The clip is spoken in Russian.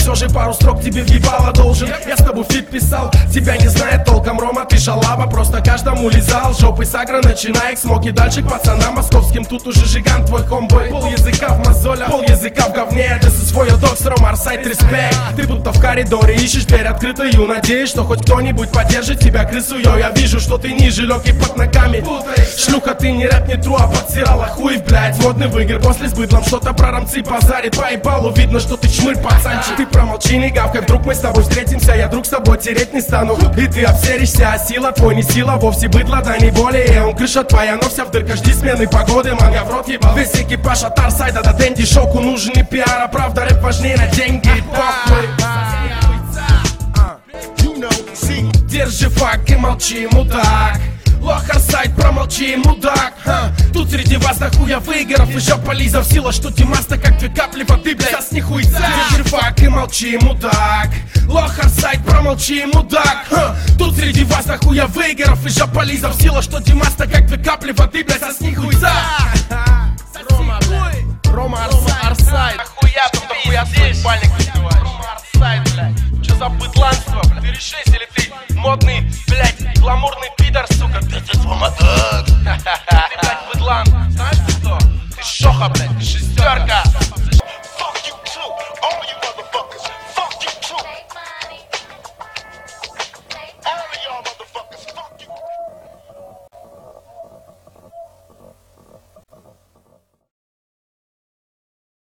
все же пару строк тебе въебало должен. Я с тобой фит писал, тебя не знает толком Рома, ты шалава, просто каждому лизал. Жопой с агро начиная к смоки, дальше к пацанам московским. Тут уже жиган твой комбой, пол языка в мозолях, пол языка в говне. This is for your dogs, Рома Арсайт, респект. Ты будто в коридоре ищешь дверь открытую, надеюсь, что хоть кто-нибудь поддержит тебя, крысу. Я вижу, что ты ниже, легкий под ногами. Шлюха, ты не рэп, не тру, а подстирала хуй, блядь. Модный в игры после с быдлом, что-то про рамцы базарит. По ебалу видно, что ты чмырь, пацанчик. Ты промолчи, не гавкай, вдруг мы с тобой встретимся. Я друг с тобой тереть не стану, и ты обсеришься. А сила твой не сила, вовсе быдло, да не более. Он крыша твоя, но вся в дырках, жди смены погоды. Манга в рот ебал, весь экипаж от Арсайда до Дэнди. Шоку нужен не пиар, а правда рэп важнее на деньги. Похуй. Держи фак и молчи, мудак. Лох Арсайт, промолчи, мудак. Тут среди вас нахуя выигров и жопа лизов. Сила, что Димаста, как две капли воды, блядь, сосни хуйца. Держи фак и молчи, мудак. Лох Арсайт, промолчи, мудак. Тут среди вас нахуя выигров и жопа лизов. Сила, что Димаста, как две капли воды, блядь, сосни хуйца. Рома Арсайт. Нахуя тут нахуя свой спальник надеваешь? Рома Арсайт, блядь. Че за быдланство, блядь? Ты решись или ты модный